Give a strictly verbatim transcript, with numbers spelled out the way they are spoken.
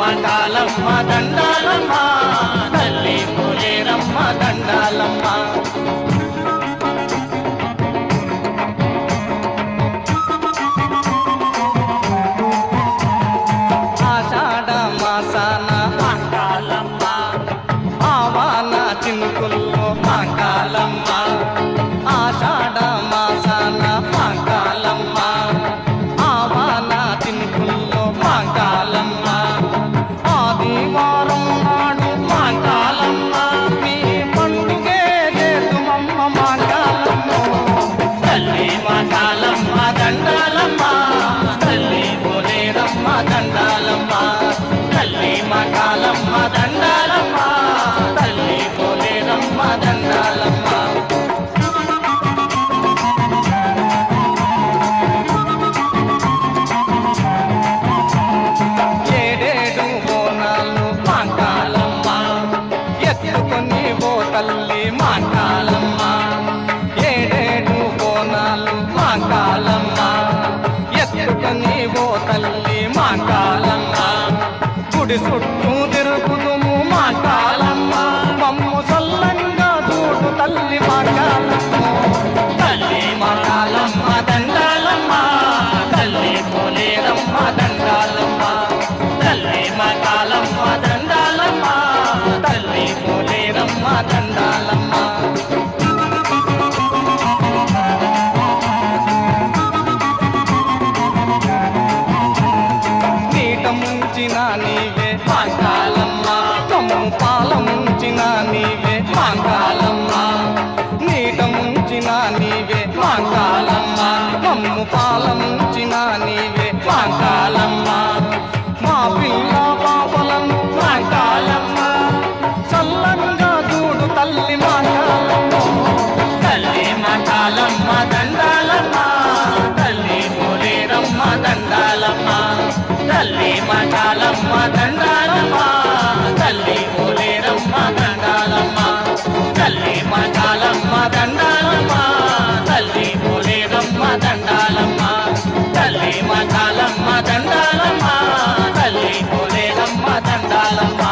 మంగళమ్మ దండాలమ్మ తల్లి పోలేరమ్మ దండాలమ్మ ఆషాఢ మాసాన మంగళమ్మ ఆవాన చినుకుల్లో మంగళమ్మ ఆషాఢ మాసాన మంగళమ్మ ఆవాన చినుకుల్లో మంగళమ్మ ఆదివారం నాడు మంగళమ్మ మీ పండుగే చేతుమమ్మ మంగళమ్మ తల్లి మంగళమ్మ దండాలమ్మ తల్లి పోలేరమ్మ దండాలమ్మ తల్లి మంగళమ్మ దండాలమ్మ తల్లి పోలేరమ్మ దండాలమ్మ ఏడేడు బోనాలు మంగళమ్మ ఎత్తుకొని ఓ తల్లి మంగళమ్మ ఏడేడు బోనాలు మంగళమ్మ ఎత్తుకొని ఓ తల్లి మంగళమ్మ గుడి చుట్టూ తిరుగుదుము మంగళమ్మ మమ్ము సల్లంగా చూడు తల్లి మంగళమ్మ తల్లి మంగళమ్మ దండాలమ్మ తల్లి పోలేరమ్మ దండాలమ్మ తల్లి మంగళమ్మ దండాలమ్మ తల్లి పోలేరమ్మ దండాలమ్మ నీట ముంచిన నీవే మంగళమ్మ కమ్ము పాల ముంచిన నీవే మంగళమ్మ నీట ముంచిన నీవే మంగళమ్మ కమ్ము పాల ముంచిన నీవే మంగళమ్మ మా పిల్ల పాపలను మంగళమ్మ చల్లంగా చూడు తల్లి మంగళమ్మ తల్లి మంగళమ్మ దండాలమ్మ తల్లి పోలేరమ్మ దండాలమ్మ తల్లి మంగళమ్మ దండాలమ్మ తల్లి పోలేరమ్మ దండాలమ్మ తల్లి మంగళమ్మ దండాలమ్మ తల్లి పోలేరమ్మ దండాలమ్మ తల్లి మంగళమ్మ దండాలమ్మ తల్లి పోలేరమ్మ దండాలమ్మ